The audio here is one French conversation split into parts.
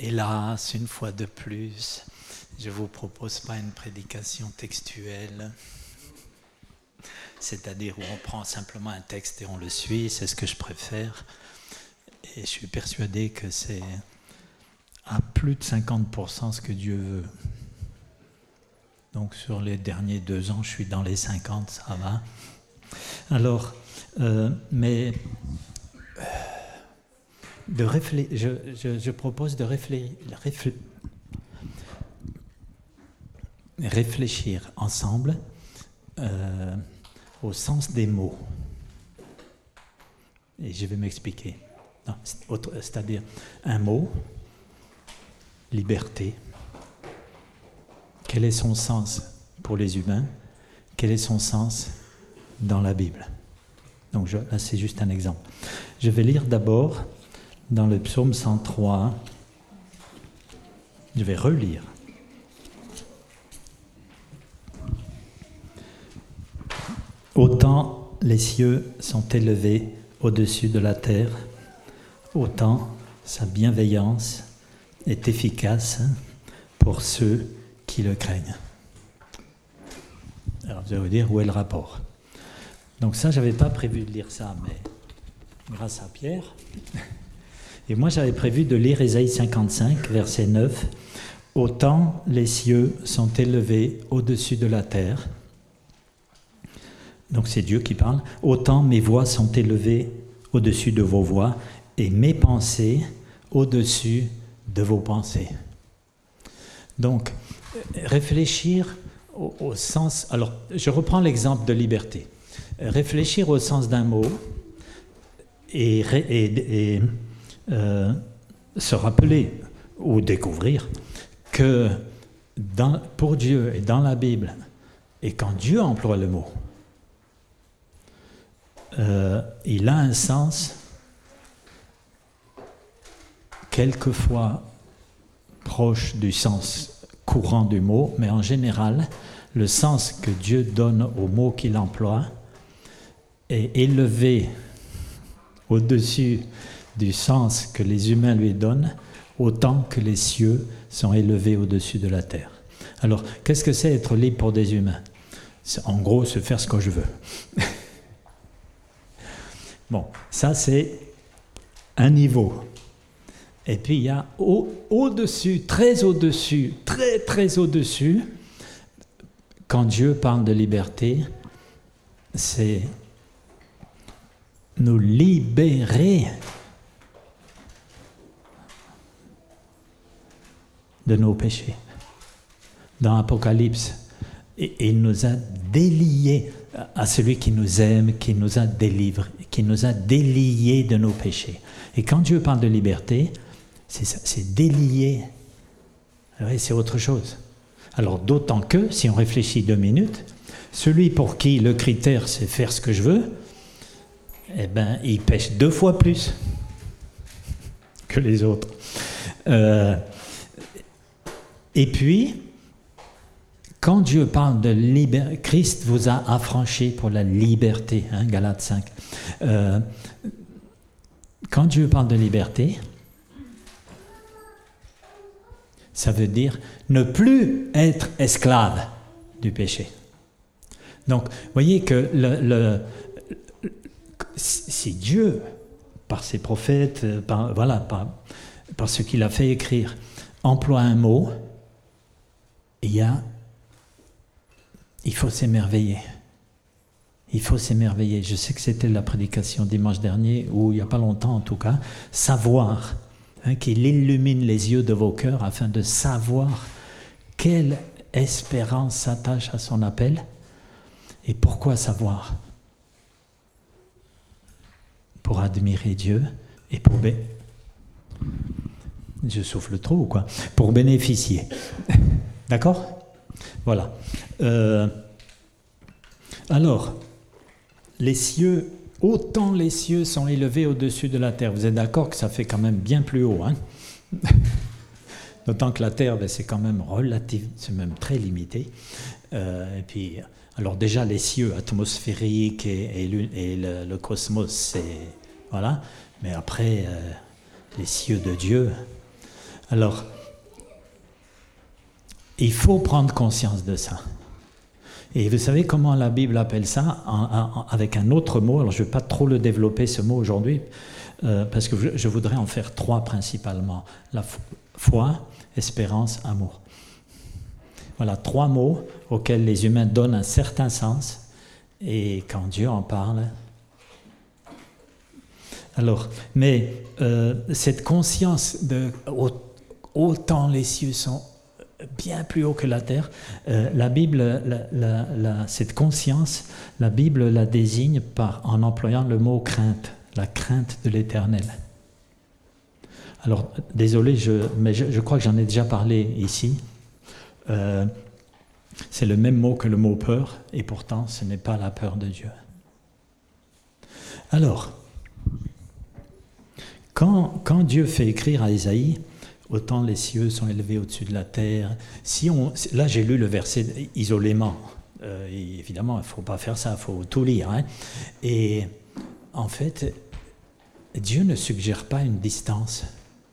Hélas, une fois de plus, je ne vous propose pas une prédication textuelle, c'est-à-dire où on prend simplement un texte et on le suit, c'est ce que je préfère. Et je suis persuadé que c'est à plus de 50% ce que Dieu veut. Donc sur les derniers 2 ans, je suis dans les 50, ça va. Alors, je propose de réfléchir ensemble au sens des mots. Et je vais m'expliquer. C'est-à-dire un mot, liberté. Quel est son sens pour les humains? Quel est son sens dans la Bible? Donc là, c'est juste un exemple. Je vais lire d'abord dans le psaume 103. Je vais relire. Autant les cieux sont élevés au-dessus de la terre, autant sa bienveillance est efficace pour ceux qui le craignent. Alors, je vais vous dire où est le rapport. Donc ça, je n'avais pas prévu de lire ça, mais grâce à Pierre. Et moi, j'avais prévu de lire Ésaïe 55, verset 9. « Autant les cieux sont élevés au-dessus de la terre. » Donc c'est Dieu qui parle. « Autant mes voix sont élevées au-dessus de vos voix et mes pensées au-dessus de vos pensées. » Donc, réfléchir au sens... Alors, je reprends l'exemple de liberté. Réfléchir au sens d'un mot et se rappeler ou découvrir que pour Dieu et dans la Bible, et quand Dieu emploie le mot, il a un sens quelquefois proche du sens courant du mot, mais en général, le sens que Dieu donne au mot qu'il emploie est élevé au-dessus du sens que les humains lui donnent, autant que les cieux sont élevés au-dessus de la terre. Alors, qu'est-ce que c'est être libre pour des humains? C'est, en gros, c'est faire ce que je veux. Bon, ça c'est un niveau. Et puis il y a au-dessus, très au-dessus, très très au-dessus, quand Dieu parle de liberté, c'est nous libérer de nos péchés. Dans Apocalypse, il nous a déliés à celui qui nous aime, qui nous a délivrés, qui nous a déliés de nos péchés. Et quand Dieu parle de liberté, c'est ça, c'est délié. Oui, c'est autre chose. Alors d'autant que, si on réfléchit 2 minutes, celui pour qui le critère c'est faire ce que je veux, eh ben, il pêche 2 fois plus que les autres. Et puis, quand Dieu parle de liberté, Christ vous a affranchi pour la liberté, hein, Galates 5. Quand Dieu parle de liberté, ça veut dire ne plus être esclave du péché. Donc, vous voyez que si Dieu, par ses prophètes, par ce qu'il a fait écrire, emploie un mot, il faut s'émerveiller. Il faut s'émerveiller. Je sais que c'était la prédication dimanche dernier, ou il n'y a pas longtemps en tout cas, savoir, qu'il illumine les yeux de vos cœurs afin de savoir quelle espérance s'attache à son appel. Et pourquoi savoir? Pour admirer Dieu et pour... Je souffle trop ou quoi? Pour bénéficier. D'accord? Voilà. Alors, les cieux, autant les cieux sont élevés au-dessus de la terre. Vous êtes d'accord que ça fait quand même bien plus haut, hein? D'autant que la terre, c'est quand même relatif, c'est même très limité. Et puis, alors déjà les cieux atmosphériques et le cosmos, c'est voilà. Mais après, les cieux de Dieu. Alors, il faut prendre conscience de ça. Et vous savez comment la Bible appelle ça, avec un autre mot. Alors je ne vais pas trop le développer ce mot aujourd'hui, parce que je voudrais en faire 3 principalement. La foi, espérance, amour. Voilà 3 mots auxquels les humains donnent un certain sens, et quand Dieu en parle. Alors, mais cette conscience de autant les cieux sont bien plus haut que la terre, la Bible, cette conscience, la Bible la désigne en employant le mot crainte, la crainte de l'Éternel. Alors, désolé, mais je crois que j'en ai déjà parlé ici. C'est le même mot que le mot peur, et pourtant ce n'est pas la peur de Dieu. Alors, quand Dieu fait écrire à Isaïe, autant les cieux sont élevés au-dessus de la terre. Là, j'ai lu le verset isolément. Évidemment, il ne faut pas faire ça, il faut tout lire. Hein. Et en fait, Dieu ne suggère pas une distance.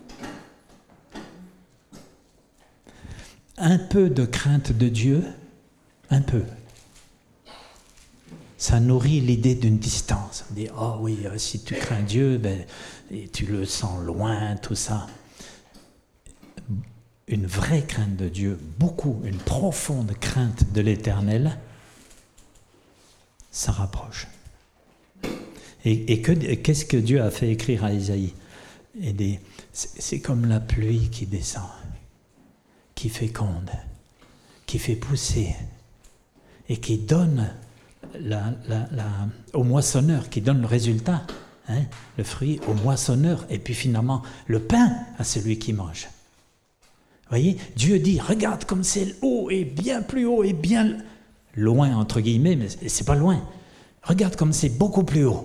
Un peu de crainte de Dieu, un peu. Ça nourrit l'idée d'une distance. On dit, oh oui, si tu crains Dieu, ben, et tu le sens loin, tout ça. Une vraie crainte de Dieu, une profonde crainte de l'Éternel, ça rapproche. Et qu'est-ce que Dieu a fait écrire à Isaïe? C'est comme la pluie qui descend, qui féconde, qui fait pousser, et qui donne au moissonneur, qui donne le résultat, hein, le fruit au moissonneur, et puis finalement le pain à celui qui mange. Vous voyez, Dieu dit, regarde comme c'est haut et bien plus haut et bien loin, entre guillemets, mais c'est pas loin. Regarde comme c'est beaucoup plus haut.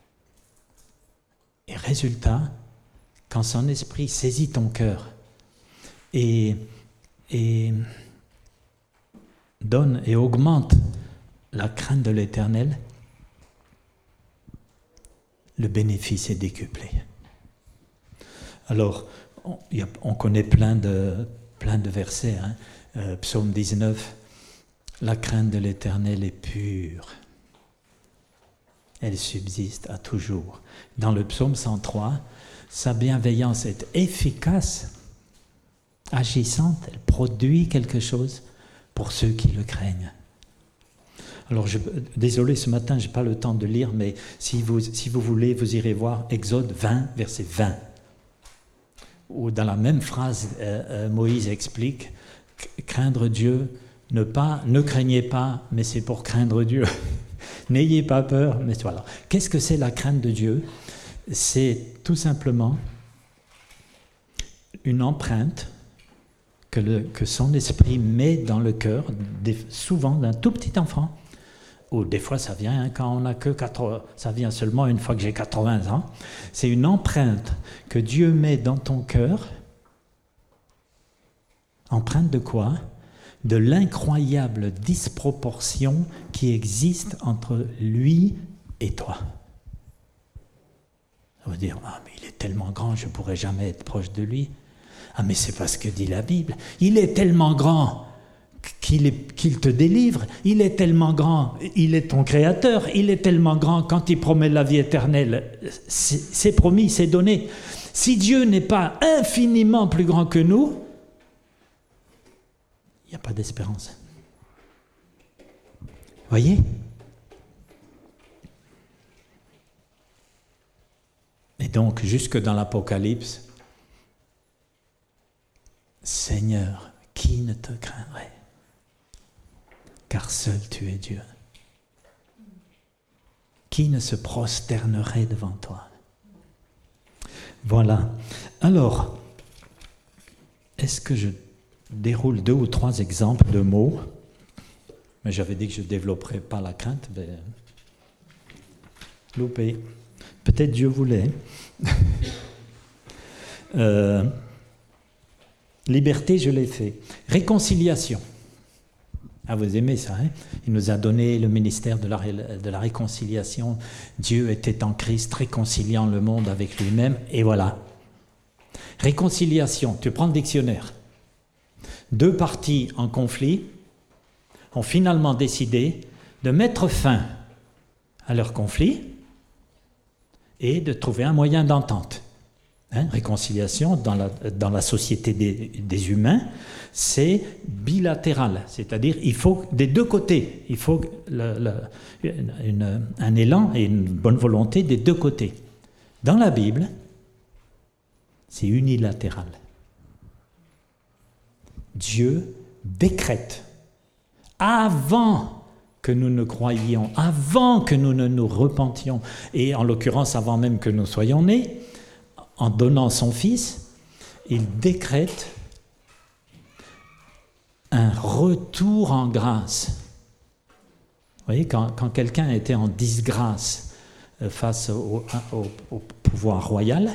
Et résultat, quand son esprit saisit ton cœur et donne et augmente la crainte de l'Éternel, le bénéfice est décuplé. Alors, on connaît plein de versets. Hein. Psaume 19, la crainte de l'Éternel est pure. Elle subsiste à toujours. Dans le psaume 103, sa bienveillance est efficace, agissante, elle produit quelque chose pour ceux qui le craignent. Alors, désolé, ce matin, je n'ai pas le temps de lire, mais si vous voulez, vous irez voir Exode 20, verset 20. Où dans la même phrase, Moïse explique craindre Dieu, ne craignez pas, mais c'est pour craindre Dieu. N'ayez pas peur, mais voilà. Qu'est-ce que c'est la crainte de Dieu? C'est tout simplement une empreinte que son esprit met dans le cœur, souvent d'un tout petit enfant, ou des fois ça vient quand on n'a que 80, ça vient seulement une fois que j'ai 80 ans. C'est une empreinte que Dieu met dans ton cœur. Empreinte de quoi? De l'incroyable disproportion qui existe entre lui et toi. On va dire, ah mais il est tellement grand, je ne pourrai jamais être proche de lui. Ah mais c'est pas ce que dit la Bible. Il est tellement grand qu'il te délivre, il est tellement grand, il est ton créateur, il est tellement grand quand il promet la vie éternelle, c'est promis, c'est donné. Si Dieu n'est pas infiniment plus grand que nous, il n'y a pas d'espérance. Voyez? Et donc, jusque dans l'Apocalypse, Seigneur, qui ne te craindrait? Car seul tu es Dieu. Qui ne se prosternerait devant toi? Voilà. Alors, est-ce que je déroule 2 ou 3 exemples de mots? Mais j'avais dit que je ne développerais pas la crainte. Mais loupé. Peut-être Dieu voulait. Liberté, je l'ai fait. Réconciliation. Ah, vous aimez ça, hein? Il nous a donné le ministère de la réconciliation. Dieu était en Christ, réconciliant le monde avec lui-même, et voilà. Réconciliation, tu prends le dictionnaire. Deux parties en conflit ont finalement décidé de mettre fin à leur conflit et de trouver un moyen d'entente. Réconciliation dans la société des humains, c'est bilatéral, c'est-à-dire il faut des deux côtés, il faut un élan et une bonne volonté des deux côtés. Dans la Bible, c'est unilatéral. Dieu décrète, avant que nous ne croyions, avant que nous ne nous repentions, et en l'occurrence avant même que nous soyons nés, en donnant son Fils, il décrète un retour en grâce. Vous voyez, quand quelqu'un était en disgrâce face au pouvoir royal,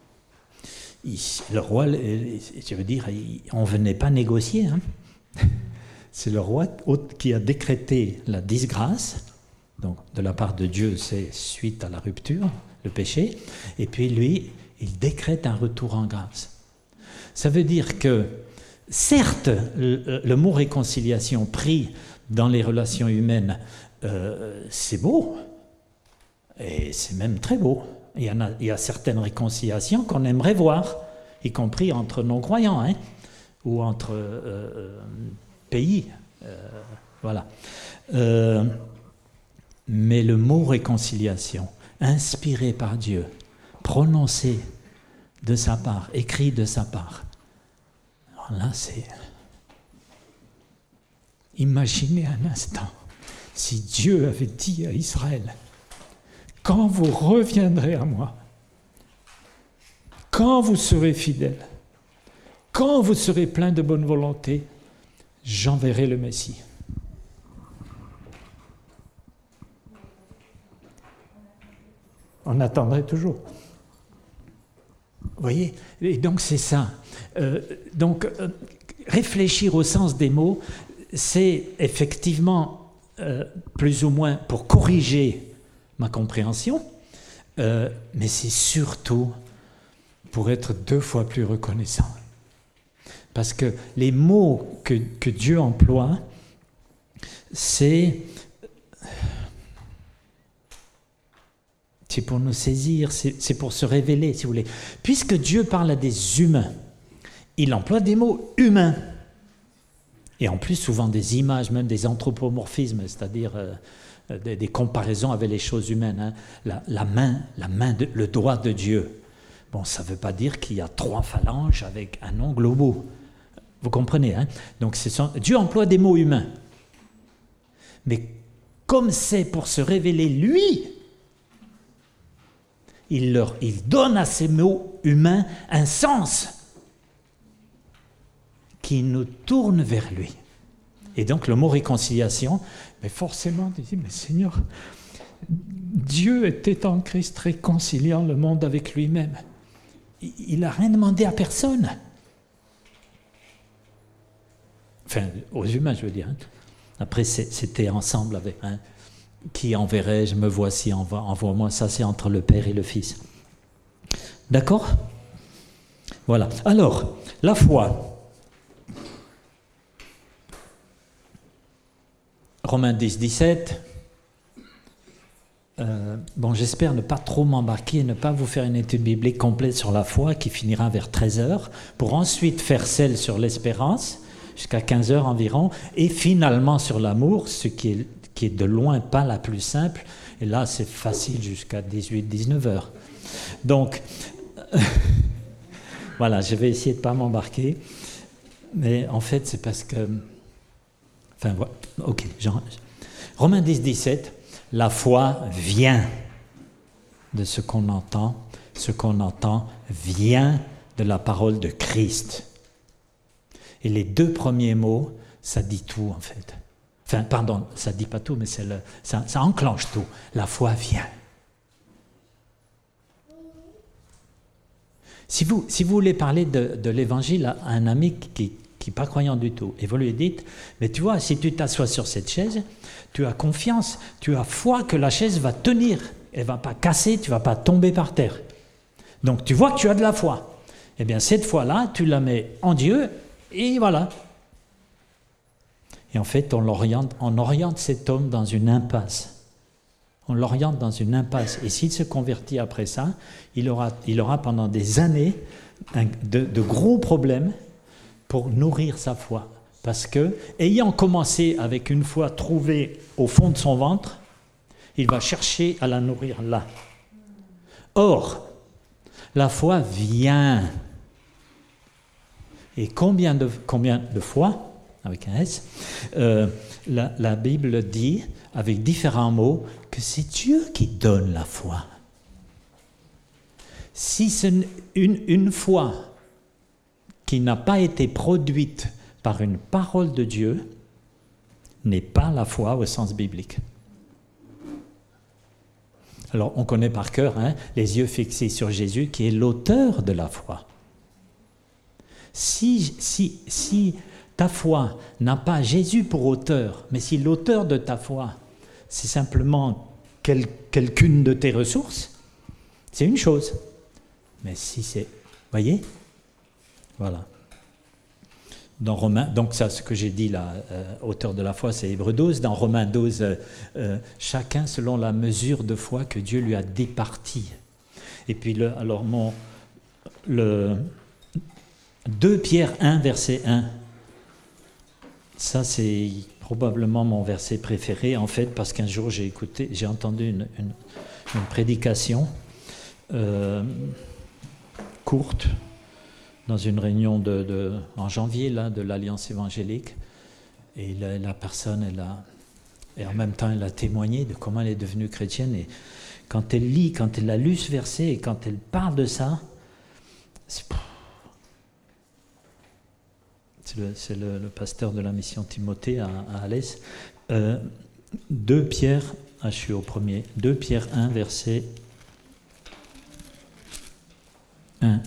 le roi, je veux dire, on ne venait pas négocier. C'est le roi qui a décrété la disgrâce, donc de la part de Dieu, c'est suite à la rupture, le péché, et puis lui, il décrète un retour en grâce. Ça veut dire que, certes, le mot réconciliation pris dans les relations humaines, c'est beau, et c'est même très beau. Il y a certaines réconciliations qu'on aimerait voir, y compris entre non-croyants, ou entre pays. Voilà. Mais le mot réconciliation, inspiré par Dieu, prononcé de sa part, écrit de sa part, alors là, c'est... Imaginez un instant, si Dieu avait dit à Israël, « Quand vous reviendrez à moi, quand vous serez fidèles, quand vous serez plein de bonne volonté, j'enverrai le Messie. » On attendrait toujours. Vous voyez ? Et donc c'est ça. Réfléchir au sens des mots, c'est effectivement plus ou moins pour corriger ma compréhension, mais c'est surtout pour être 2 fois plus reconnaissant. Parce que les mots que Dieu emploie, c'est pour nous saisir, c'est pour se révéler, si vous voulez. Puisque Dieu parle à des humains, il emploie des mots humains. Et en plus, souvent des images, même des anthropomorphismes, c'est-à-dire des comparaisons avec les choses humaines. La main, le doigt de Dieu. Bon, ça ne veut pas dire qu'il y a 3 phalanges avec un ongle au bout. Vous comprenez, Donc, Dieu emploie des mots humains. Mais comme c'est pour se révéler lui, il donne à ces mots humains un sens qui nous tourne vers lui. Et donc le mot réconciliation, mais forcément, tu dis, mais Seigneur, Dieu était en Christ réconciliant le monde avec lui-même. Il n'a rien demandé à personne. Enfin, aux humains, je veux dire. Après, c'était ensemble avec... Qui enverrai, je me voici, envoie-moi. Ça, c'est entre le Père et le Fils. D'accord ? Voilà. Alors, la foi. Romains 10, 17. J'espère ne pas trop m'embarquer et ne pas vous faire une étude biblique complète sur la foi qui finira vers 13h, pour ensuite faire celle sur l'espérance, jusqu'à 15h environ, et finalement sur l'amour, ce qui est de loin pas la plus simple, et là c'est facile jusqu'à 18-19h. Donc, voilà, je vais essayer de ne pas m'embarquer, mais en fait c'est parce que... Enfin, voilà, ok. Romains 10, 17, la foi vient de ce qu'on entend vient de la parole de Christ. Et les 2 premiers mots, ça dit tout en fait. Enfin, pardon, ça ne dit pas tout, mais ça enclenche tout. La foi vient. Si vous voulez parler de l'évangile à un ami qui n'est pas croyant du tout, et vous lui dites, mais tu vois, si tu t'assois sur cette chaise, tu as confiance, tu as foi que la chaise va tenir, elle ne va pas casser, tu ne vas pas tomber par terre. Donc tu vois que tu as de la foi. Eh bien, cette foi-là, tu la mets en Dieu, et voilà. Et en fait, on oriente cet homme dans une impasse. On l'oriente dans une impasse. Et s'il se convertit après ça, il aura pendant des années de gros problèmes pour nourrir sa foi. Parce que, ayant commencé avec une foi trouvée au fond de son ventre, il va chercher à la nourrir là. Or, la foi vient. Et combien de fois, avec un S, la Bible dit, avec différents mots, que c'est Dieu qui donne la foi. Si c'est une foi qui n'a pas été produite par une parole de Dieu, n'est pas la foi au sens biblique. Alors, on connaît par cœur les yeux fixés sur Jésus, qui est l'auteur de la foi. Si ta foi n'a pas Jésus pour auteur, mais si l'auteur de ta foi, c'est simplement quelqu'une de tes ressources, c'est une chose. Mais si c'est... Voyez ? Voilà. Dans Romains, donc ça, ce que j'ai dit là, auteur de la foi, c'est Hébreux 12. Dans Romains 12, chacun selon la mesure de foi que Dieu lui a départie. Et puis, 2 Pierre 1, verset 1. Ça, c'est probablement mon verset préféré, en fait, parce qu'un jour, j'ai entendu une prédication courte, dans une réunion en janvier là, de l'Alliance évangélique. Et la personne, et en même temps, elle a témoigné de comment elle est devenue chrétienne. Et quand elle a lu ce verset, et quand elle parle de ça, c'est le pasteur de la mission Timothée à Alès. 2 Pierre, je suis au premier, 2 Pierre 1, verset 1.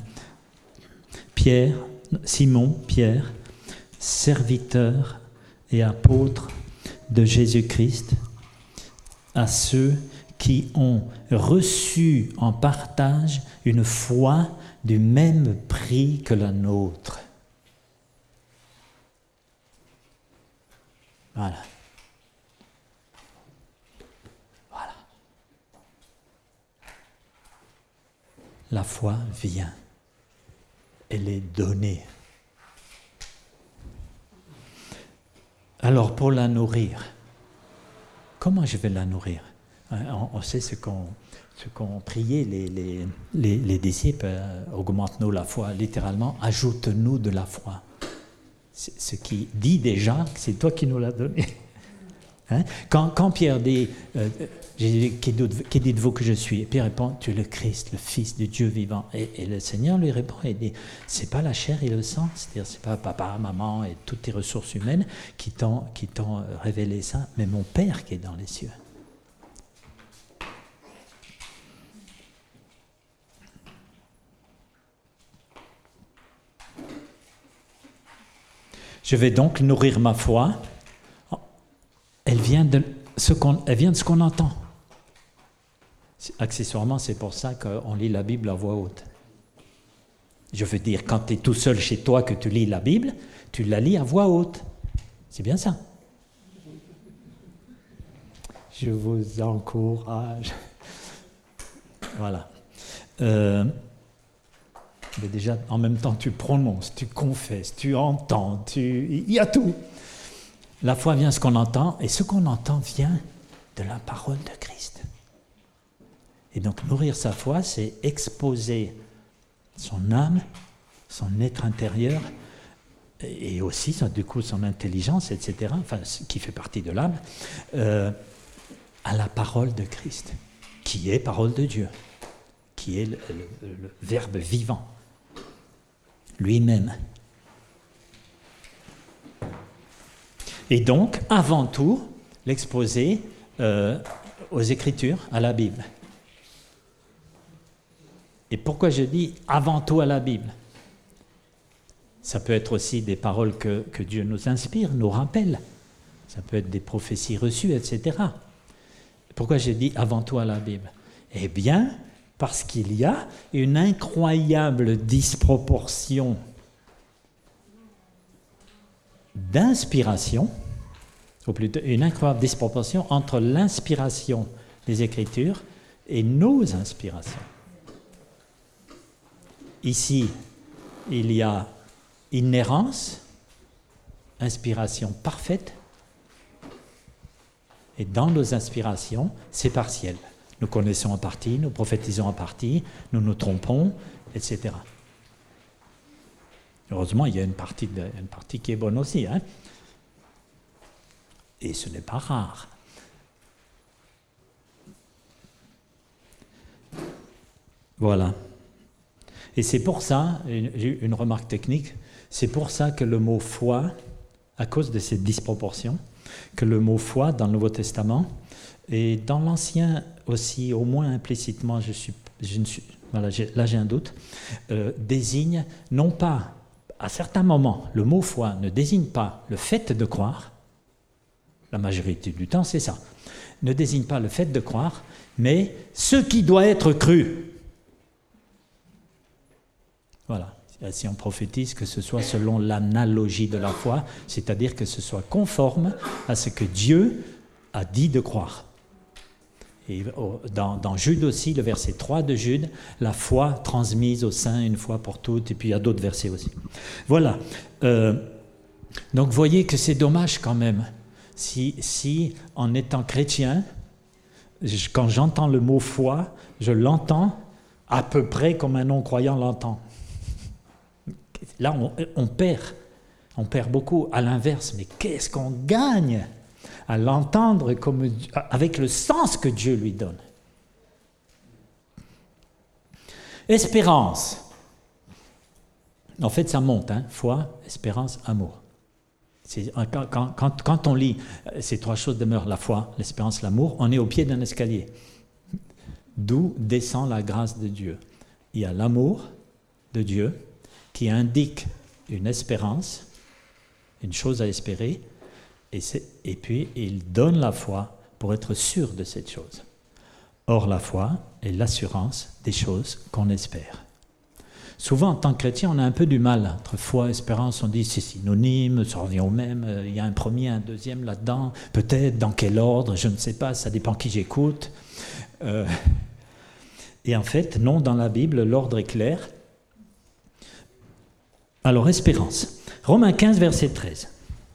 Simon Pierre, serviteur et apôtre de Jésus-Christ, à ceux qui ont reçu en partage une foi du même prix que la nôtre. Voilà. La foi vient. Elle est donnée. Alors, pour la nourrir, comment je vais la nourrir ? On sait ce qu'ont prié les disciples, augmente-nous la foi, littéralement, ajoute-nous de la foi. Ce qui dit déjà que c'est toi qui nous l'as donné. Quand Pierre dit qui dites-vous que je suis ? Et Pierre répond, tu es le Christ, le Fils du Dieu vivant. Et le Seigneur lui répond et dit, c'est pas la chair et le sang, c'est-à-dire c'est pas papa, maman et toutes tes ressources humaines qui t'ont révélé ça, mais mon Père qui est dans les cieux. Je vais donc nourrir ma foi. Elle vient de ce qu'on entend. Accessoirement, c'est pour ça qu'on lit la Bible à voix haute. Je veux dire, quand tu es tout seul chez toi que tu lis la Bible, tu la lis à voix haute. C'est bien ça. Je vous encourage. Voilà. Mais déjà, en même temps, tu prononces, tu confesses, tu entends, il y a tout. La foi vient de ce qu'on entend, et ce qu'on entend vient de la parole de Christ. Et donc, nourrir sa foi, c'est exposer son âme, son être intérieur, et aussi, du coup, son intelligence, etc., enfin, qui fait partie de l'âme, à la parole de Christ, qui est parole de Dieu, qui est le Verbe vivant, lui-même. Et donc, avant tout, l'exposer aux Écritures, à la Bible. Et pourquoi je dis avant tout à la Bible ? Ça peut être aussi des paroles que Dieu nous inspire, nous rappelle. Ça peut être des prophéties reçues, etc. Pourquoi j'ai dit avant tout à la Bible ? Eh bien, Parce qu'il y a une incroyable disproportion d'inspiration, ou plutôt une incroyable disproportion entre l'inspiration des Écritures et nos inspirations. Ici, il y a inhérence, inspiration parfaite, et dans nos inspirations, c'est partiel. Nous connaissons en partie, nous prophétisons en partie, nous nous trompons, etc. Heureusement, il y a une partie qui est bonne aussi, hein. Et ce n'est pas rare. Voilà. Et c'est pour ça, une remarque technique, c'est pour ça que le mot foi, à cause de cette disproportion, que le mot foi dans le Nouveau Testament, et dans l'Ancien aussi, au moins implicitement, là j'ai un doute, désigne non pas, à certains moments, le mot foi ne désigne pas le fait de croire, la majorité du temps c'est ça, ne désigne pas le fait de croire, mais ce qui doit être cru. Voilà. Si on prophétise, que ce soit selon l'analogie de la foi, c'est-à-dire que ce soit conforme à ce que Dieu a dit de croire. Et dans Jude aussi, le verset 3 de Jude, la foi transmise aux saints une fois pour toutes, et puis il y a d'autres versets aussi. Voilà. Donc vous voyez que c'est dommage quand même, si en étant chrétien, quand j'entends le mot foi, je l'entends à peu près comme un non-croyant l'entend. Là, on perd beaucoup. À l'inverse, mais qu'est-ce qu'on gagne à l'entendre avec le sens que Dieu lui donne. Espérance. En fait, ça monte, hein. Foi, espérance, amour. Quand on lit ces trois choses demeurent, la foi, l'espérance, l'amour, on est au pied d'un escalier. D'où descend la grâce de Dieu. Il y a l'amour de Dieu qui indique une espérance, une chose à espérer, et puis il donne la foi pour être sûr de cette chose. Or, la foi est l'assurance des choses qu'on espère. Souvent, en tant que chrétien, on a un peu du mal. Entre foi et espérance, on dit c'est synonyme, ça revient au même, il y a un premier, un deuxième là-dedans, peut-être, dans quel ordre, je ne sais pas, ça dépend qui j'écoute. Et en fait, non, dans la Bible, l'ordre est clair. Alors, espérance. Romains 15, verset 13.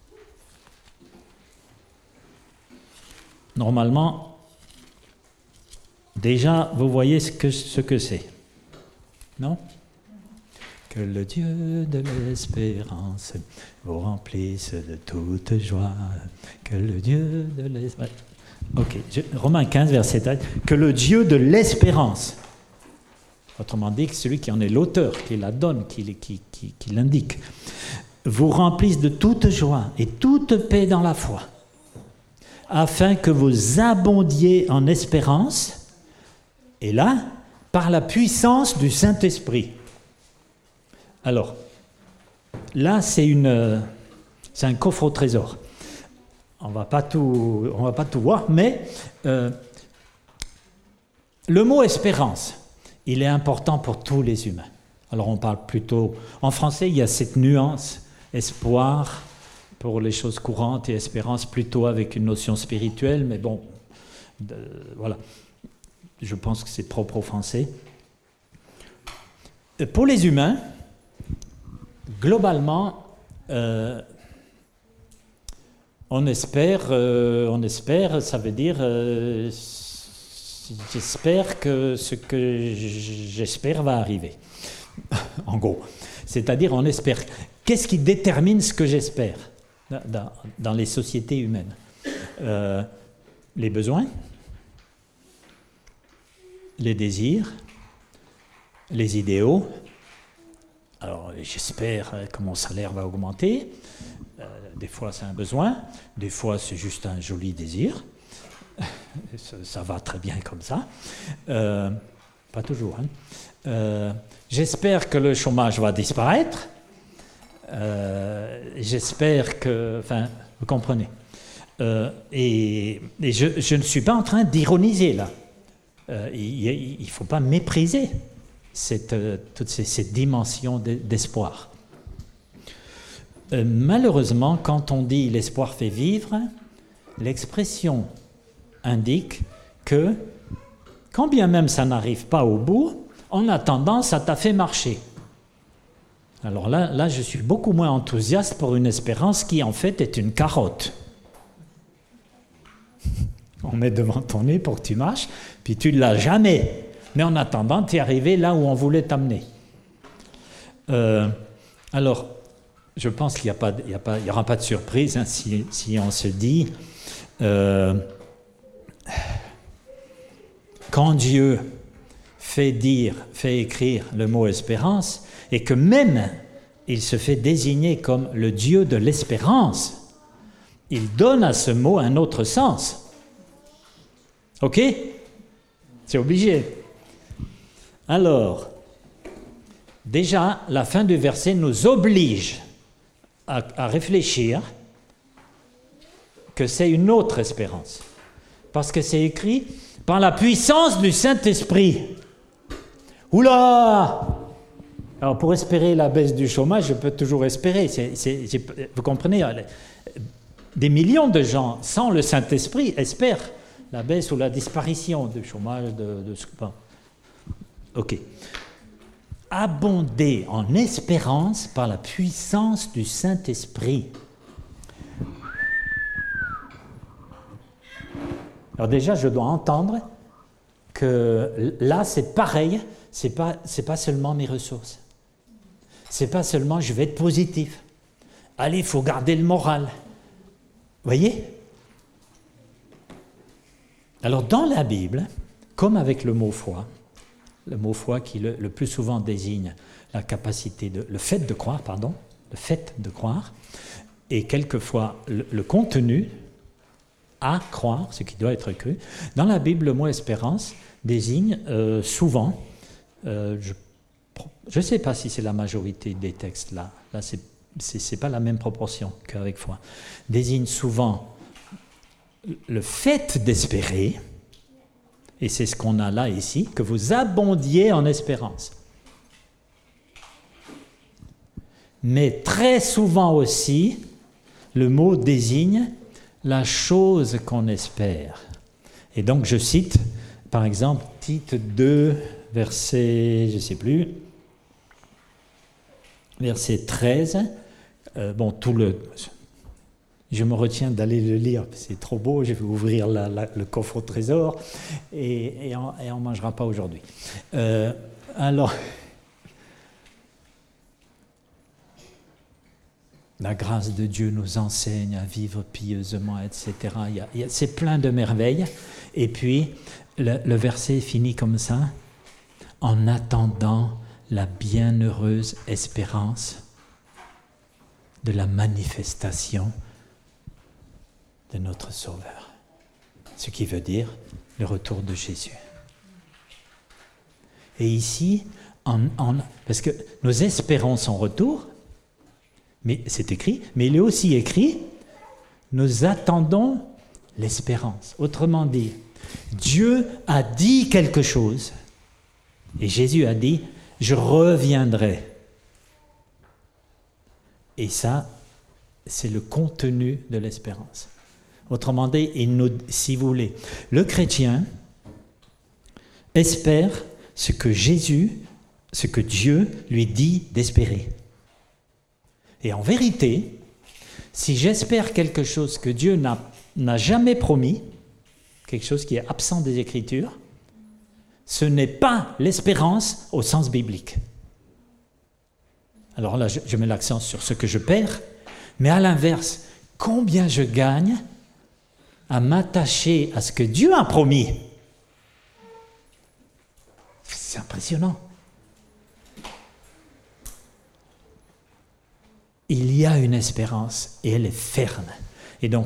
Normalement, déjà, vous voyez ce que c'est. Non ? Que le Dieu de l'espérance vous remplisse de toute joie. Que le Dieu de l'espérance... Ok, Romains 15, verset 13. Que le Dieu de l'espérance... Autrement dit, que celui qui en est l'auteur, qui la donne, qui l'indique, vous remplisse de toute joie et toute paix dans la foi, afin que vous abondiez en espérance, et là, par la puissance du Saint-Esprit. Alors, là, c'est un coffre au trésor. On va pas tout voir, mais le mot espérance, il est important pour tous les humains. Alors on parle plutôt... En français, il y a cette nuance, espoir pour les choses courantes et espérance plutôt avec une notion spirituelle, mais bon, voilà. Je pense que c'est propre au français. Pour les humains, globalement, on espère, ça veut dire... j'espère que ce que j'espère va arriver. En gros. C'est-à-dire, on espère. Qu'est-ce qui détermine ce que j'espère dans les sociétés humaines ? Les besoins, les désirs, les idéaux. Alors, j'espère que mon salaire va augmenter. Des fois, c'est un besoin. Des fois, c'est juste un joli désir. Ça va très bien comme ça. Pas toujours. Hein. J'espère que le chômage va disparaître. J'espère que... Enfin, vous comprenez. Et je ne suis pas en train d'ironiser là. Il ne faut pas mépriser toutes ces dimensions d'espoir. Malheureusement, quand on dit « l'espoir fait vivre », l'expression indique que, quand bien même ça n'arrive pas au bout, en attendant, ça t'a fait marcher. Alors là, je suis beaucoup moins enthousiaste pour une espérance qui, en fait, est une carotte. On met devant ton nez pour que tu marches, puis tu ne l'as jamais. Mais en attendant, tu es arrivé là où on voulait t'amener. Alors, je pense qu'il n'y aura pas de surprise hein, si on se dit quand Dieu fait écrire le mot espérance, et que même il se fait désigner comme le Dieu de l'espérance, il donne à ce mot un autre sens. Ok ? C'est obligé. Alors, déjà, la fin du verset nous oblige à réfléchir que c'est une autre espérance. Parce que c'est écrit « par la puissance du Saint-Esprit ». Oula ! Alors, pour espérer la baisse du chômage, je peux toujours espérer. Vous comprenez ? Des millions de gens, sans le Saint-Esprit, espèrent la baisse ou la disparition du chômage. Ok. Abonder en espérance par la puissance du Saint-Esprit. Alors déjà, je dois entendre que là, c'est pareil, c'est pas seulement mes ressources. C'est pas seulement je vais être positif. Allez, il faut garder le moral. Vous voyez ? Alors dans la Bible, comme avec le mot foi qui le plus souvent désigne la capacité le fait de croire, et quelquefois le contenu à croire, ce qui doit être cru. Dans la Bible, le mot espérance désigne souvent, je ne sais pas si c'est la majorité des textes là c'est pas la même proportion qu'avec foi, désigne souvent le fait d'espérer, et c'est ce qu'on a là ici, que vous abondiez en espérance. Mais très souvent aussi, le mot désigne la chose qu'on espère. Et donc je cite, par exemple, Tite 2, verset, je ne sais plus, verset 13, je me retiens d'aller le lire, c'est trop beau, je vais ouvrir le coffre au trésor et on ne mangera pas aujourd'hui. Alors, la grâce de Dieu nous enseigne à vivre pieusement, etc. C'est plein de merveilles. Et puis, le verset finit comme ça, en attendant la bienheureuse espérance de la manifestation de notre Sauveur. Ce qui veut dire le retour de Jésus. Et ici, parce que nous espérons son retour, mais c'est écrit, mais il est aussi écrit, nous attendons l'espérance. Autrement dit, Dieu a dit quelque chose, et Jésus a dit, je reviendrai. Et ça, c'est le contenu de l'espérance. Autrement dit, si vous voulez, le chrétien espère ce que Dieu lui dit d'espérer. Et en vérité, si j'espère quelque chose que Dieu n'a jamais promis, quelque chose qui est absent des Écritures, ce n'est pas l'espérance au sens biblique. Alors là, je mets l'accent sur ce que je perds, mais à l'inverse, combien je gagne à m'attacher à ce que Dieu a promis. C'est impressionnant. Il y a une espérance et elle est ferme. Et donc,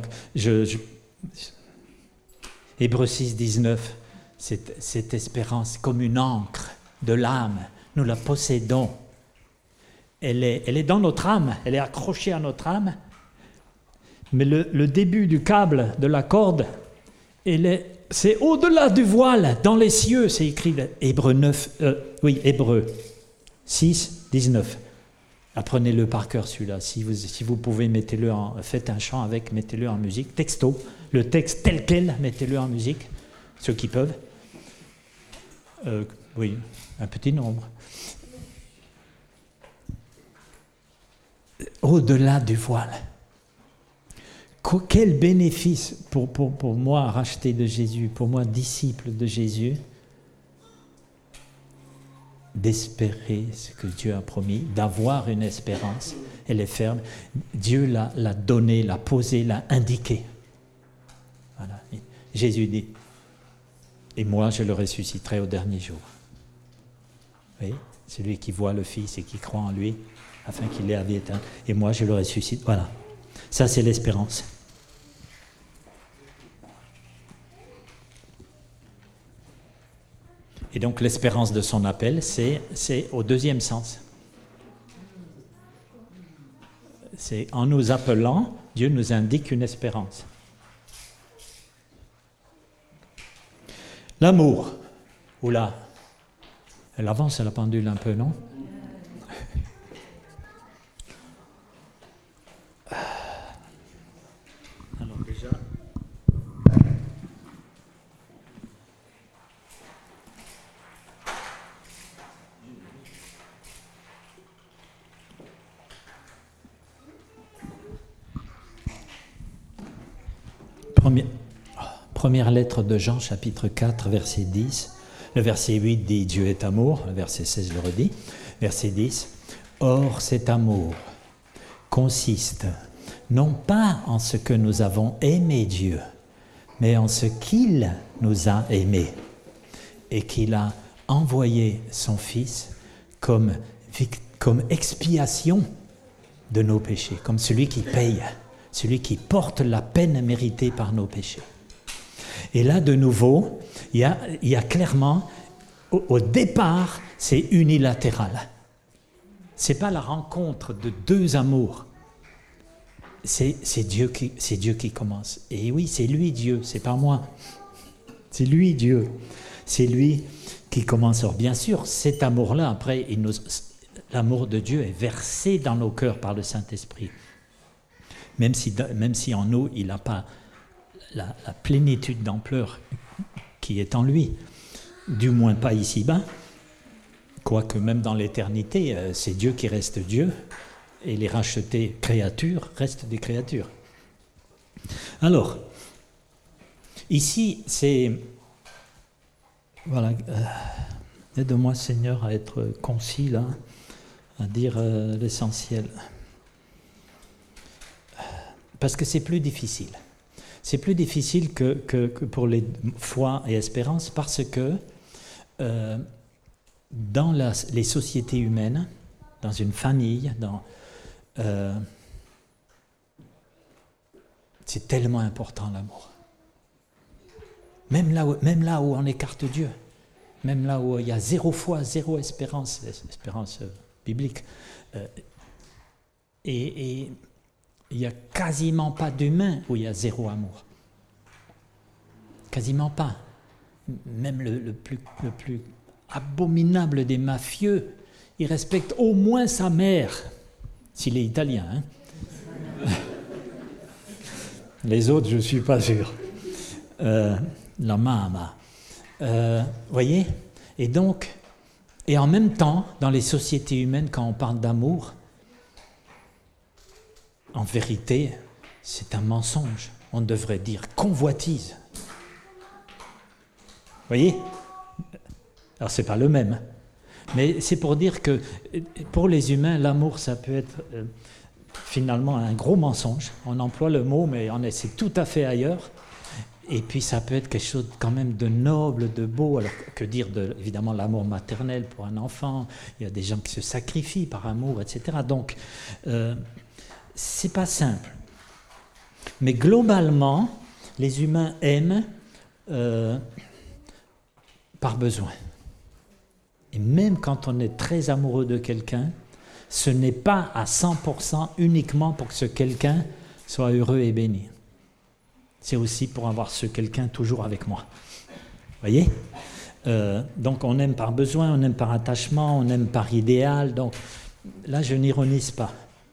Hébreux 6, 19, cette espérance comme une ancre de l'âme, nous la possédons. Elle est dans notre âme, elle est accrochée à notre âme, mais le début du câble de la corde, elle est c'est au-delà du voile, dans les cieux, c'est écrit Hébreux 6, 19. Apprenez-le par cœur celui-là. Si vous pouvez, faites un chant avec, mettez-le en musique. Texto, le texte tel quel, mettez-le en musique, ceux qui peuvent. Oui, un petit nombre. Au-delà du voile. Quel bénéfice pour moi, racheté de Jésus, pour moi, disciple de Jésus, d'espérer ce que Dieu a promis, d'avoir une espérance. Elle est ferme. Dieu l'a donnée, l'a posée, l'a indiquée. Voilà. Jésus dit, et moi je le ressusciterai au dernier jour. Oui, celui qui voit le Fils et qui croit en lui, afin qu'il ait la vie éternelle. Et moi je le ressuscite. Voilà. Ça c'est l'espérance. Et donc l'espérance de son appel, c'est au deuxième sens. C'est en nous appelant, Dieu nous indique une espérance. L'amour. Oula, elle avance la pendule un peu, non ? Alors déjà... Première lettre de Jean, chapitre 4, verset 10. Le verset 8 dit « Dieu est amour », le verset 16 le redit. Verset 10 « Or cet amour consiste non pas en ce que nous avons aimé Dieu, mais en ce qu'il nous a aimés et qu'il a envoyé son Fils comme expiation de nos péchés, comme celui qui paye, celui qui porte la peine méritée par nos péchés. » Et là, de nouveau, il y a clairement, au départ, c'est unilatéral. Ce n'est pas la rencontre de deux amours. C'est Dieu qui commence. Et oui, c'est lui Dieu, c'est pas moi. C'est lui Dieu. C'est lui qui commence. Alors bien sûr, cet amour-là, après, l'amour de Dieu est versé dans nos cœurs par le Saint-Esprit. Même si en nous, il n'a pas la plénitude d'ampleur qui est en lui, du moins pas ici-bas, quoique même dans l'éternité, c'est Dieu qui reste Dieu, et les rachetées créatures restent des créatures. Alors, ici, c'est... Voilà, aide-moi Seigneur à être concis là, à dire l'essentiel. Parce que c'est plus difficile. C'est plus difficile que pour les foi et espérance parce que dans les sociétés humaines, dans une famille, c'est tellement important l'amour. Même là où on écarte Dieu, même là où il y a zéro foi, zéro espérance biblique, et il n'y a quasiment pas d'humain où il y a zéro amour. Quasiment pas. Même le plus abominable des mafieux, il respecte au moins sa mère, s'il est italien. Hein. Les autres, je ne suis pas sûr. La mama. Voyez ? Et donc, et en même temps, dans les sociétés humaines, quand on parle d'amour, en vérité, c'est un mensonge. On devrait dire convoitise. Vous voyez ? Alors, ce n'est pas le même. Mais c'est pour dire que pour les humains, l'amour, ça peut être finalement un gros mensonge. On emploie le mot, mais c'est tout à fait ailleurs. Et puis, ça peut être quelque chose quand même de noble, de beau. Alors, que dire évidemment, l'amour maternel pour un enfant ? Il y a des gens qui se sacrifient par amour, etc. Donc, c'est pas simple. Mais globalement, les humains aiment par besoin. Et même quand on est très amoureux de quelqu'un, ce n'est pas à 100% uniquement pour que ce quelqu'un soit heureux et béni. c'est aussi pour avoir ce quelqu'un toujours avec moi. Voyez ? Donc on aime par besoin, on aime par attachement, on aime par idéal. Donc là, je n'ironise pas.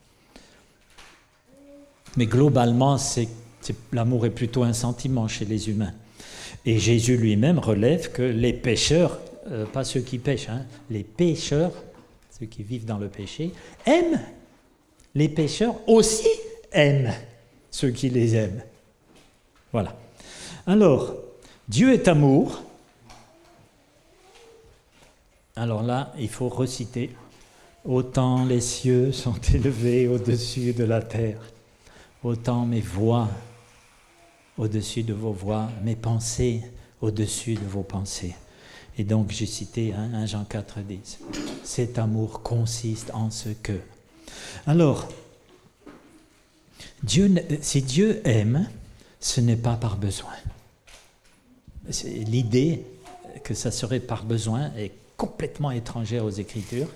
Mais globalement, l'amour est plutôt un sentiment chez les humains. Et Jésus lui-même relève que les pécheurs, pas ceux qui pêchent, les pécheurs, ceux qui vivent dans le péché, aiment. Les pécheurs aussi aiment ceux qui les aiment. Voilà. Alors, Dieu est amour. Alors là, il faut reciter « Autant les cieux sont élevés au-dessus de la terre, autant mes voix au-dessus de vos voix, mes pensées au-dessus de vos pensées. » Et donc j'ai cité 1 Jean 4, 10. Cet amour consiste en ce que. Alors, si Dieu aime, ce n'est pas par besoin. L'idée que ça serait par besoin est complètement étrangère aux Écritures,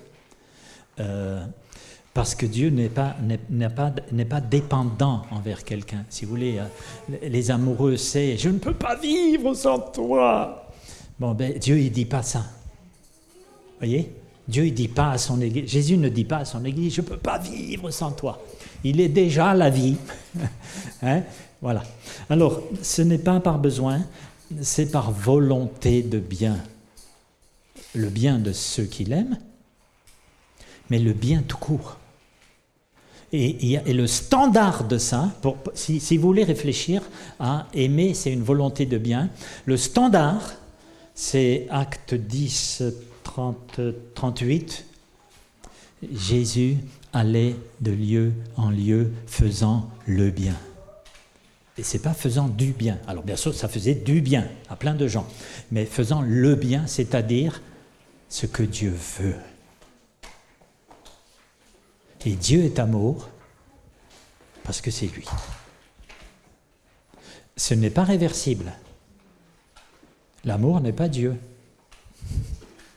parce que Dieu n'est pas dépendant envers quelqu'un. Si vous voulez, les amoureux, c'est « je ne peux pas vivre sans toi ». Bon, Dieu, il ne dit pas ça. Vous voyez ? Dieu, il dit pas à son Église, Jésus ne dit pas à son Église « je ne peux pas vivre sans toi ». Il est déjà la vie. Voilà. Alors, ce n'est pas par besoin, c'est par volonté de bien. Le bien de ceux qui l'aiment, mais le bien tout court. Et le standard de ça, si vous voulez réfléchir à aimer, c'est une volonté de bien, le standard, c'est Acte 10, 38, Jésus allait de lieu en lieu faisant le bien. Et ce n'est pas faisant du bien. Alors bien sûr, ça faisait du bien à plein de gens, mais faisant le bien, c'est-à-dire ce que Dieu veut. Et Dieu est amour parce que c'est lui. Ce n'est pas réversible. L'amour n'est pas Dieu. Vous voyez ?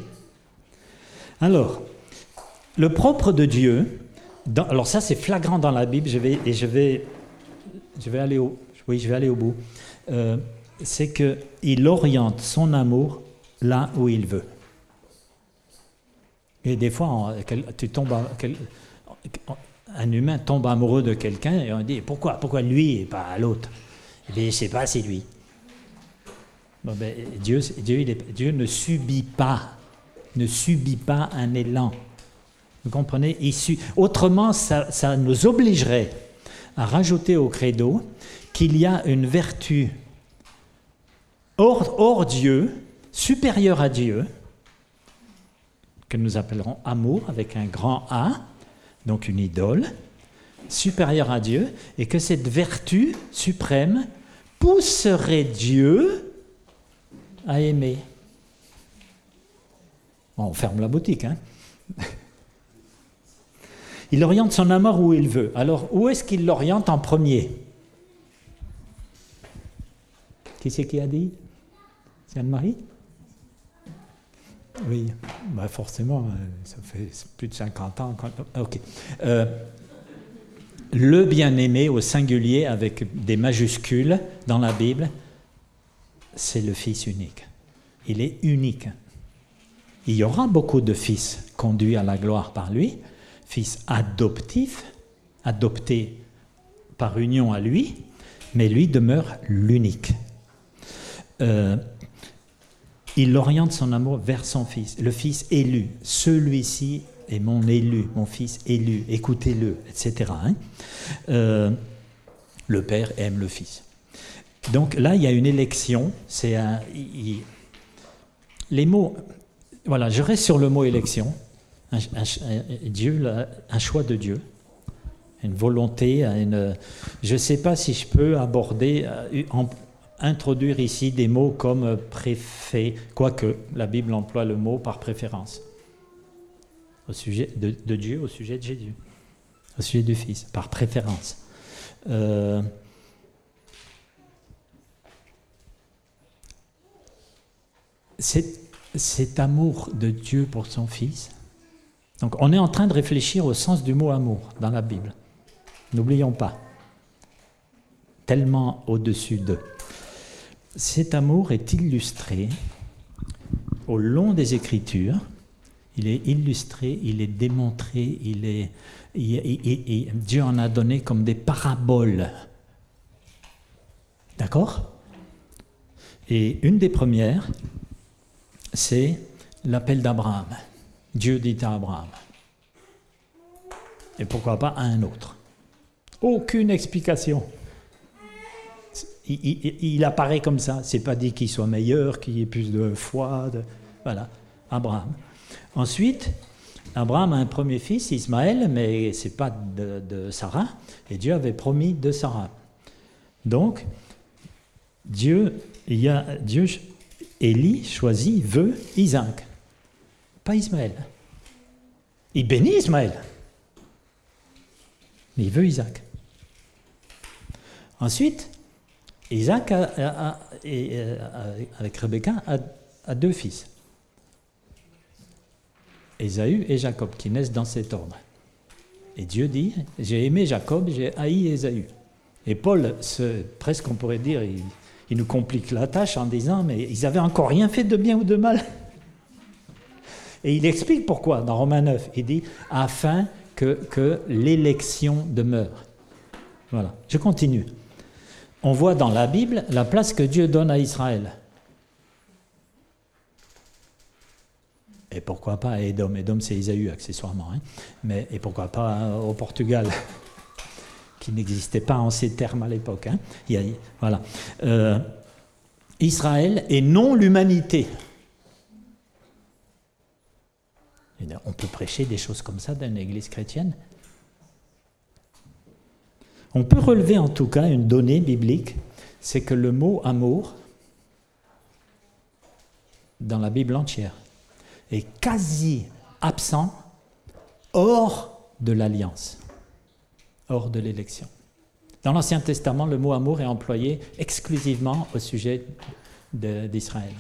Alors, le propre de Dieu, alors ça c'est flagrant dans la Bible, je vais aller au bout, c'est qu'il oriente son amour là où il veut. Et des fois, un humain tombe amoureux de quelqu'un et on dit pourquoi lui et pas l'autre ? Je ne sais pas, c'est lui. Bon, Dieu ne subit pas un élan. Vous comprenez ? Autrement, ça nous obligerait à rajouter au credo qu'il y a une vertu hors Dieu, supérieure à Dieu, que nous appellerons amour avec un grand A, donc une idole, supérieure à Dieu, et que cette vertu suprême pousserait Dieu à aimer. Bon, on ferme la boutique, Il oriente son amour où il veut. Alors, où est-ce qu'il l'oriente en premier ? Qui c'est qui a dit ? C'est Anne-Marie ? Oui, forcément, ça fait plus de 50 ans. Ok. Le bien-aimé au singulier avec des majuscules dans la Bible, c'est le Fils unique. Il est unique. Il y aura beaucoup de fils conduits à la gloire par lui, fils adoptifs, adoptés par union à lui, mais lui demeure l'unique. Il oriente son amour vers son fils, le fils élu. Celui-ci est mon élu, mon fils élu, écoutez-le, etc. Le père aime le fils. Donc là, il y a une élection, les mots, voilà, je reste sur le mot élection, un choix de Dieu, une volonté, je ne sais pas si je peux aborder, introduire ici des mots comme préfet, quoique la Bible emploie le mot par préférence, au sujet de Dieu, au sujet de Jésus, au sujet du Fils, par préférence. Cet amour de Dieu pour son Fils. Donc on est en train de réfléchir au sens du mot amour dans la Bible. N'oublions pas. tellement au-dessus d'eux. Cet amour est illustré au long des Écritures. Il est illustré, il est démontré, Dieu en a donné comme des paraboles. D'accord ? Et une des premières, c'est l'appel d'Abraham. Dieu dit à Abraham. Et pourquoi pas à un autre ? Aucune explication. Il apparaît comme ça. C'est pas dit qu'il soit meilleur, qu'il y ait plus de foi. Voilà, Abraham. Ensuite, Abraham a un premier fils, Ismaël, mais c'est pas de Sarah. Et Dieu avait promis de Sarah. Donc, Élie choisit, veut Isaac, pas Ismaël. Il bénit Ismaël, mais il veut Isaac. Ensuite, Isaac, avec Rebecca, a deux fils, Ésaü et Jacob, qui naissent dans cet ordre. Et Dieu dit, j'ai aimé Jacob, j'ai haï Ésaü. Et Paul, presque on pourrait dire, il nous complique la tâche en disant, mais ils n'avaient encore rien fait de bien ou de mal. Et il explique pourquoi, dans Romains 9, il dit, afin que l'élection demeure. Voilà, je continue. On voit dans la Bible la place que Dieu donne à Israël. Et pourquoi pas à Édom. Édom, c'est Ésaü, accessoirement. Hein. Et pourquoi pas au Portugal, qui n'existait pas en ces termes à l'époque. Hein. Voilà. Israël et non l'humanité. On peut prêcher des choses comme ça dans une église chrétienne. On peut relever en tout cas une donnée biblique, c'est que le mot amour, dans la Bible entière, est quasi absent hors de l'alliance, hors de l'élection. Dans l'Ancien Testament, le mot amour est employé exclusivement au sujet d'Israël.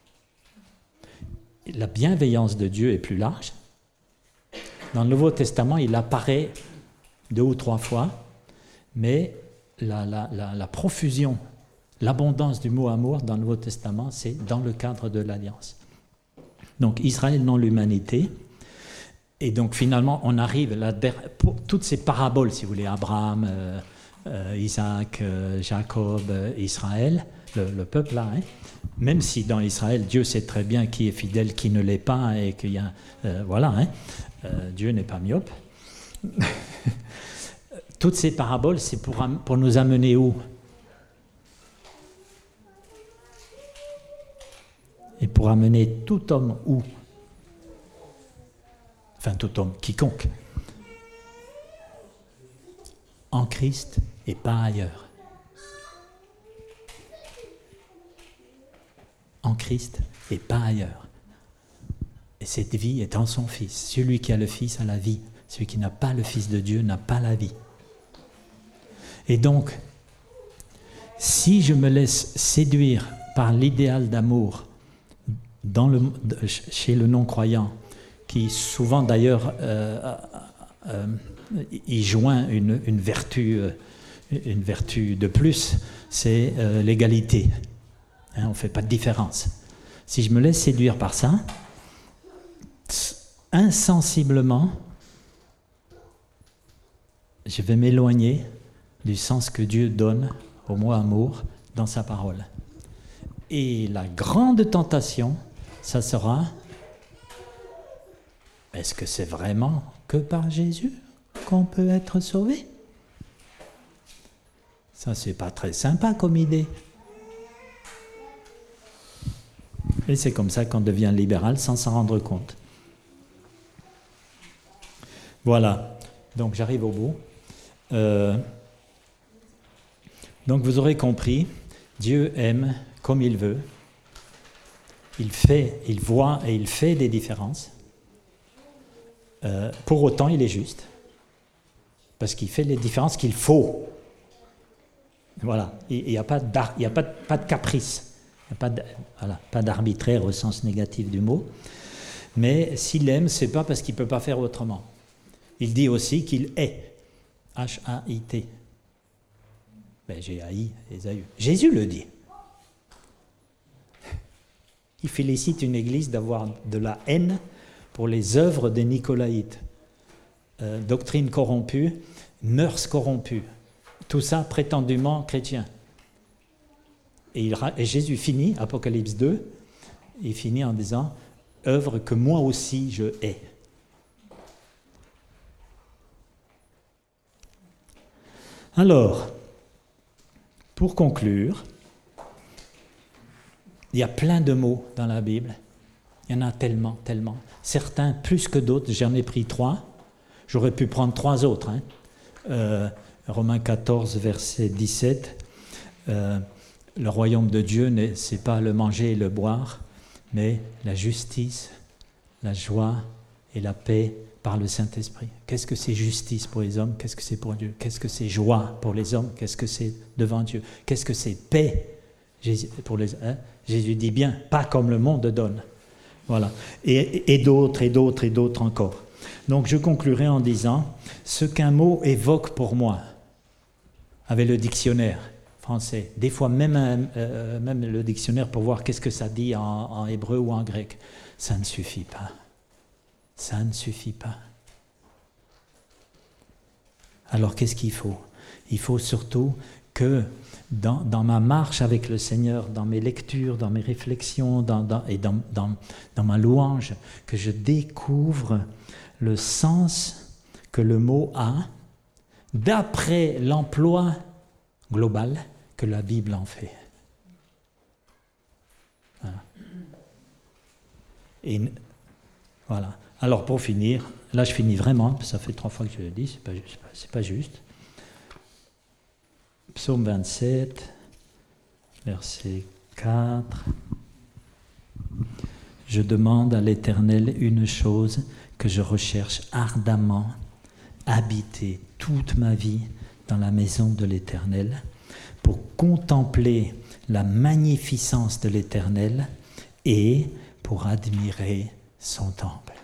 La bienveillance de Dieu est plus large. Dans le Nouveau Testament, il apparaît 2 ou 3 fois, mais la profusion, l'abondance du mot amour dans le Nouveau Testament, c'est dans le cadre de l'Alliance. Donc Israël, non l'humanité. Et donc finalement, on arrive pour toutes ces paraboles, si vous voulez, Abraham, Isaac, Jacob, Israël, le peuple là, hein, même si dans Israël, Dieu sait très bien qui est fidèle, qui ne l'est pas, et qu'il y a... voilà, hein, Dieu n'est pas myope. Toutes ces paraboles, c'est pour nous amener où ? Et pour amener tout homme où ? Enfin, tout homme, quiconque. En Christ et pas ailleurs. En Christ et pas ailleurs. Et cette vie est en son Fils. Celui qui a le Fils a la vie. Celui qui n'a pas le Fils de Dieu n'a pas la vie. Et donc, si je me laisse séduire par l'idéal d'amour chez le non-croyant, qui souvent d'ailleurs y joint une vertu de plus, c'est l'égalité. Hein, on ne fait pas de différence. Si je me laisse séduire par ça, insensiblement, je vais m'éloigner du sens que Dieu donne au mot amour dans sa parole. Et la grande tentation, ça sera, est-ce que c'est vraiment que par Jésus qu'on peut être sauvé ? Ça, c'est pas très sympa comme idée. Et c'est comme ça qu'on devient libéral sans s'en rendre compte. Voilà, donc j'arrive au bout. Donc vous aurez compris, Dieu aime comme il veut. Il voit et il fait des différences. Pour autant, il est juste. Parce qu'il fait les différences qu'il faut. Voilà, il n'y a pas de caprice. Il n'y a pas d'arbitraire au sens négatif du mot. Mais s'il aime, ce n'est pas parce qu'il ne peut pas faire autrement. Il dit aussi qu'il est. H-A-I-T. Ben, j'ai haï Ésaü. Jésus le dit. Il félicite une église d'avoir de la haine pour les œuvres des Nicolaïtes. Doctrine corrompue, mœurs corrompues. Tout ça prétendument chrétien. Et Jésus finit, Apocalypse 2, il finit en disant « œuvre que moi aussi je hais ». Alors, pour conclure, il y a plein de mots dans la Bible. Il y en a tellement, tellement. Certains plus que d'autres. J'en ai pris 3. J'aurais pu prendre 3 autres. Romains 14, verset 17. Le royaume de Dieu, ce n'est pas le manger et le boire, mais la justice, la joie et la paix par le Saint-Esprit. Qu'est-ce que c'est justice pour les hommes? Qu'est-ce que c'est pour Dieu? Qu'est-ce que c'est joie pour les hommes? Qu'est-ce que c'est devant Dieu? Qu'est-ce que c'est paix pour les hommes? Jésus dit bien, pas comme le monde donne. Voilà. Et d'autres, et d'autres, et d'autres encore. Donc je conclurai en disant, ce qu'un mot évoque pour moi, avec le dictionnaire français, des fois même le dictionnaire pour voir qu'est-ce que ça dit en hébreu ou en grec, ça ne suffit pas. Ça ne suffit pas. Alors qu'est-ce qu'il faut? Il faut surtout que dans ma marche avec le Seigneur, dans mes lectures, dans mes réflexions dans ma louange, que je découvre le sens que le mot a d'après l'emploi global que la Bible en fait. Voilà. Et voilà. Alors pour finir, là je finis vraiment, ça fait 3 fois que je le dis, c'est pas juste. Psaume 27, verset 4. Je demande à l'Éternel une chose que je recherche ardemment, habiter toute ma vie dans la maison de l'Éternel, pour contempler la magnificence de l'Éternel et pour admirer son temple.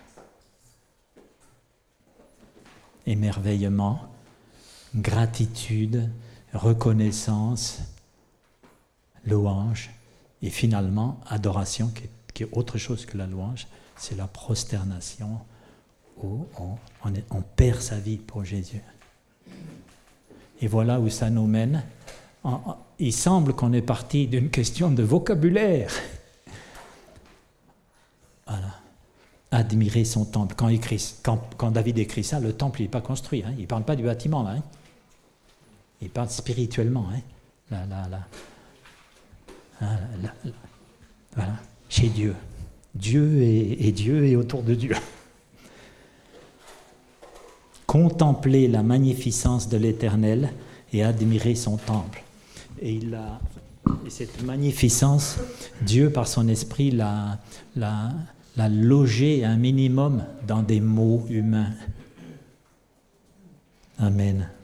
Émerveillement, gratitude, reconnaissance, louange et finalement adoration qui est autre chose que la louange, c'est la prosternation où on perd sa vie pour Jésus. Et voilà où ça nous mène. Il semble qu'on est parti d'une question de vocabulaire. Voilà. Admirer son temple. Quand David écrit ça, le temple n'est pas construit. Il ne parle pas du bâtiment là. Il parle spirituellement. Voilà. Chez Dieu. Dieu et Dieu et autour de Dieu. Contempler la magnificence de l'Éternel et admirer son temple. Et cette magnificence, Dieu, par son esprit, l'a logée un minimum dans des mots humains. Amen.